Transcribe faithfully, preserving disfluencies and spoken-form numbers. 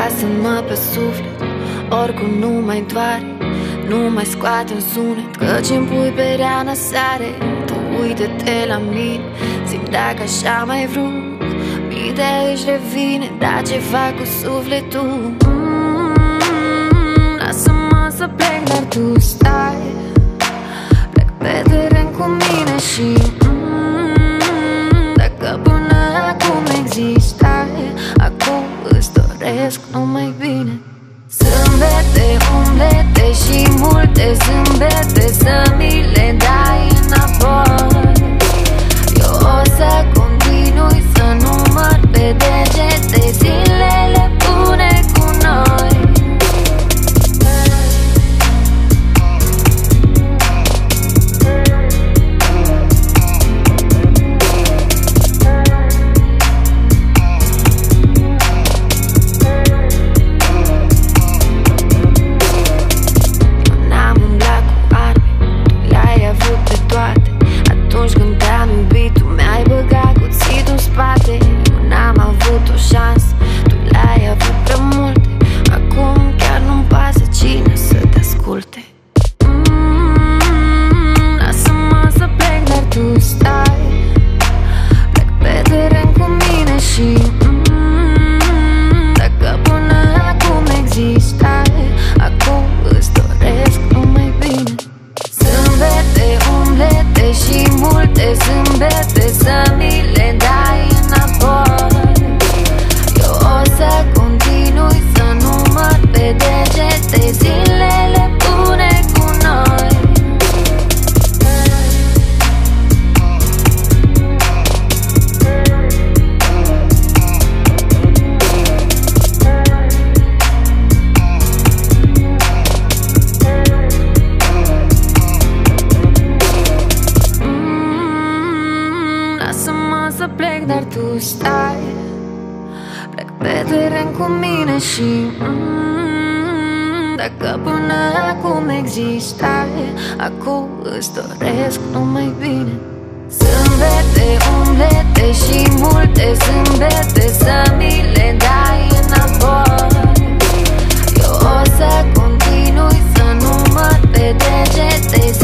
Lasă-mă pe suflet, oricum nu mai doare. Nu mai scoate un sunet, căci îmi pui pe reană sare. Tu uită-te la mine, zi-mi dacă așa mai vrut. Mintea își revine, dar ce fac cu sufletul? mm, Lasă-mă să plec, dar tu stai. Plec pe teren cu mine și mm, dacă până acum existai, acum îți doresc numai bine. Zâmbete, umblete și multe zâmbete, să mi le dai înapoi. Eu o să continui să număr pe degete zilele bune cu noi. Să plec, dar tu stai. Plec pe teren cu mine și mm, dacă până acum existai, acum îți doresc numai bine. Zâmbete, umblete și multe zâmbete, să mi le dai înapoi. Eu o să continui să număr pe degete